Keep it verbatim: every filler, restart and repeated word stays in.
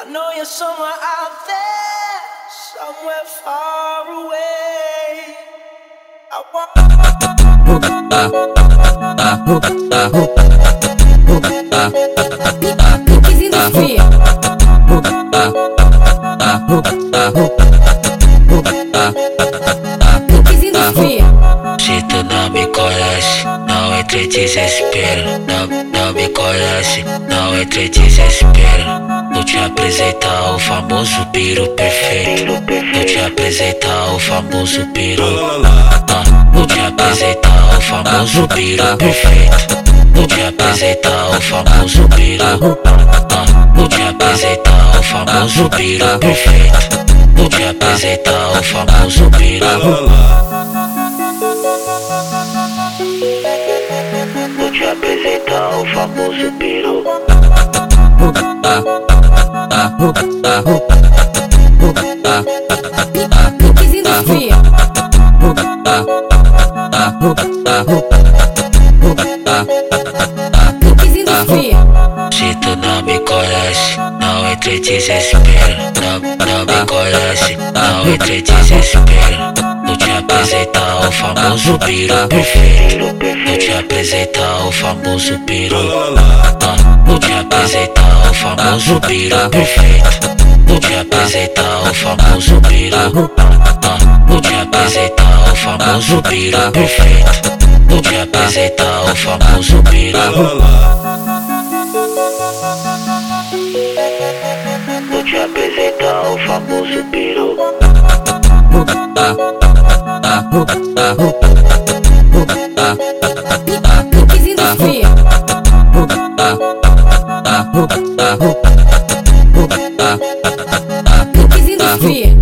I know you're somewhere out there, somewhere far away. I Se tu não me conhece, não entre em desespero. Não, não me conhece, não entre em desespero. Vou te apresentar o famoso piro perfeito. Vou te apresentar o famoso piro. Ah, vou te apresentar o famoso piro perfeito. Vou te apresentar o famoso piro. Ah, vou te apresentar o famoso piro perfeito. Vou te apresentar o famoso piro. Vou te apresentar o famoso peru. Se tu não me conhece, não entre em desespero. Não, não me conhece, não entre em desespero. Vou te apresentar o famoso piro perfeito. Vou te apresentar o famoso piro. Ah, vou te apresentar o famoso piro perfeito. Vou te apresentar o famoso piro. Ah, vou te apresentar o famoso piro perfeito. Vou te apresentar o famoso piro. Vou te apresentar o famoso piro. Fia.